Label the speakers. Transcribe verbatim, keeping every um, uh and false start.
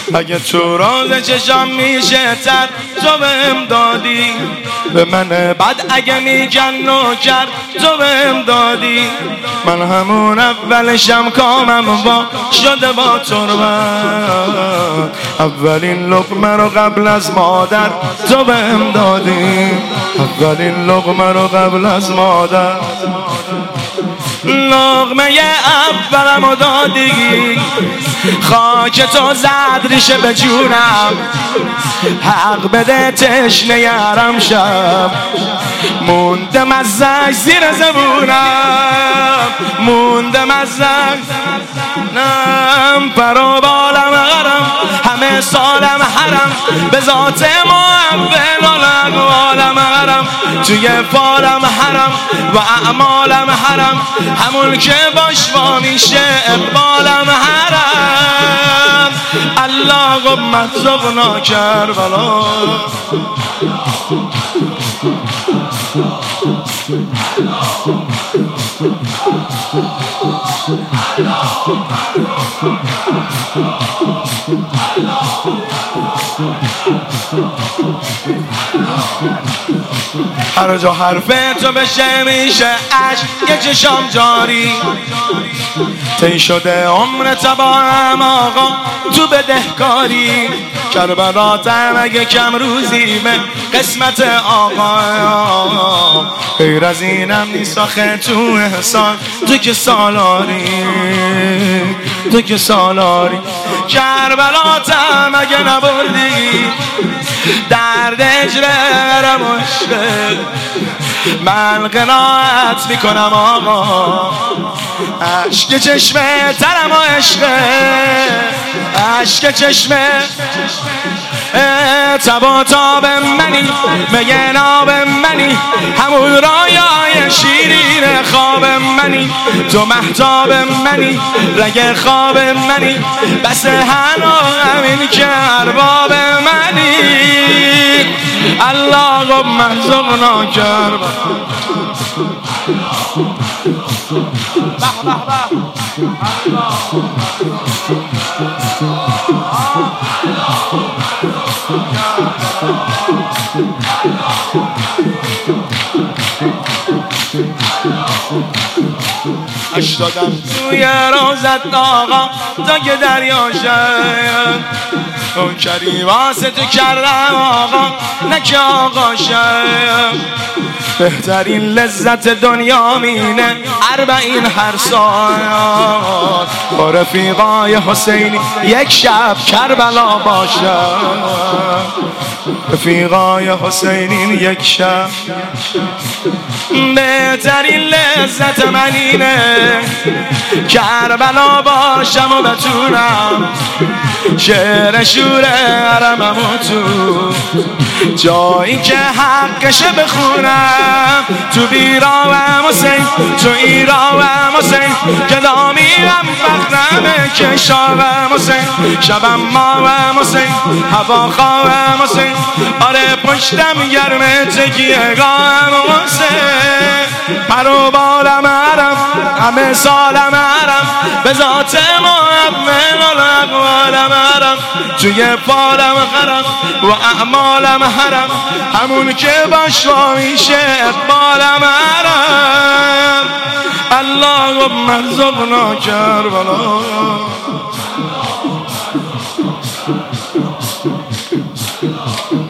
Speaker 1: اگه تو راز چشام میشه تر تو بهم دادی، به من بد اگه میگن نوکر تو بهم دادی. من همون اولشم کامم با شده با تربت، اولین لقمه رو قبل از مادر تو بهم دادی، اولین لقمه رو قبل از مادر. لقمه اولم رو دادی، خاک تو زد ریشه به جونم، حق بده تشنه یارم شب، موندم از زنگ زیر زبونم، موندم از زنگ نم پرو بالم غرم، همه سالم حرم، به ذات معول اقوالم غرم، توی فالم حرم و اعمالم حرم، همون که باش با میشه اقبالم حرم. اللهم ارزقنا کربلا. هر جا حرف تو بشه میشه عشق چشام جاری، طی شده عمرت با هم آقا تو بدهکاری، کربلاتم اگه کم روزی به قسمت آقا، غیر از اینم نیست آخه تو احسان، تو که سالاری، تو که سالاری. کربلاتم اگه نبردی درد اجرم و عشقه، من قناعت میکنم آقا، عشق چشمه ترم و عشقه، عشق چشمه تبا تاب منی، میگه ناب منی، همون رایای شیرین خواب منی، تو محتاب منی، رگ خواب منی، بس هنو همین که ارباب منی. اللهم ارزقنا کربلا. اشتادم توی روزت آقا تا که دریا شد، اون کری واسه تو کردم آقا نه که آقا شد. بهترین لذت دنیا مینه اربعین هر سال، با رفیقای حسینی یک شب کربلا باشد، رفیقای حسینی یک شب. بهترین لذت من اینه کربلا باشم و بتونم شعر شور حرمم و تو جایی که حقشه بخونم، تو بیراوم حسین، تو ایراوم حسین، کلامیرم فخرم که شاوم حسین، شبم ماوم حسین، هوا خواهم حسین، آره پشتم گرمه تکیه گاهم حسین، پرو بالم حرم، همه سالم حرم، به ذات محمد اقوالم حرم، توی فالم غرم و اعمالم حرم، همون که باش با میشه اقبالم حرم. اللهم ارزقنا کربلا.